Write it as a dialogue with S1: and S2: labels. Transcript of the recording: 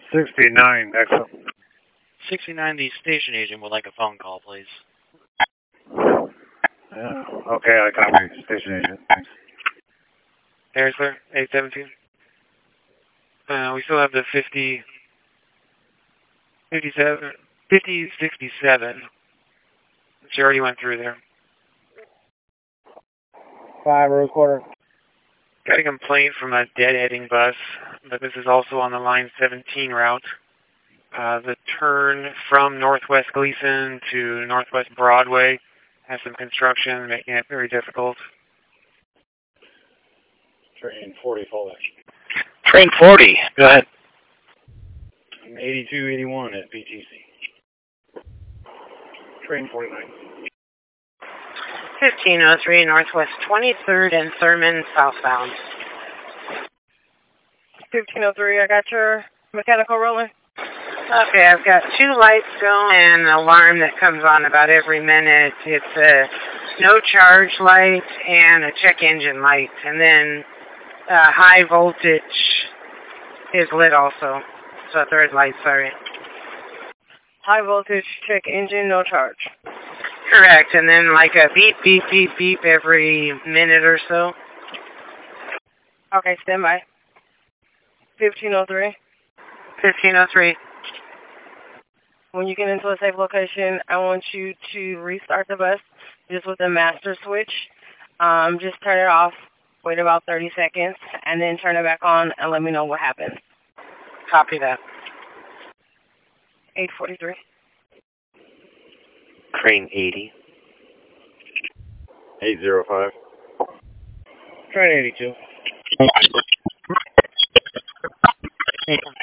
S1: 69, excellent.
S2: 69, the station agent would like a phone call, please.
S1: Yeah. Okay, I copy. Station agent. Thanks.
S2: Air clear, 817. We still have the 5067. She already went through there.
S3: 5 Rose Quarter.
S2: Got a complaint from a dead-heading bus, but this is also on the line 17 route. The turn from Northwest Gleason to Northwest Broadway has some construction, making it very difficult.
S1: Train 40, full action.
S4: Train 40, go ahead.
S1: 8281 at BTC. Train 49.
S5: 1503 Northwest 23rd and Thurman southbound.
S3: 1503, I got your mechanical rolling.
S5: Okay, I've got 2 lights going and an alarm that comes on about every minute. It's a no charge light and a check engine light, and then high voltage is lit also. So 3rd light, sorry.
S3: High voltage, check engine, no charge.
S5: Correct, and then like a beep, beep, beep, beep every minute or so.
S3: Okay, stand by. 1503.
S5: 1503.
S3: When you get into a safe location, I want you to restart the bus just with the master switch. Just turn it off, wait about 30 seconds, and then turn it back on and let me know what happens.
S5: Copy that.
S3: 843.
S4: Train 80.
S1: 805.
S3: Train 82.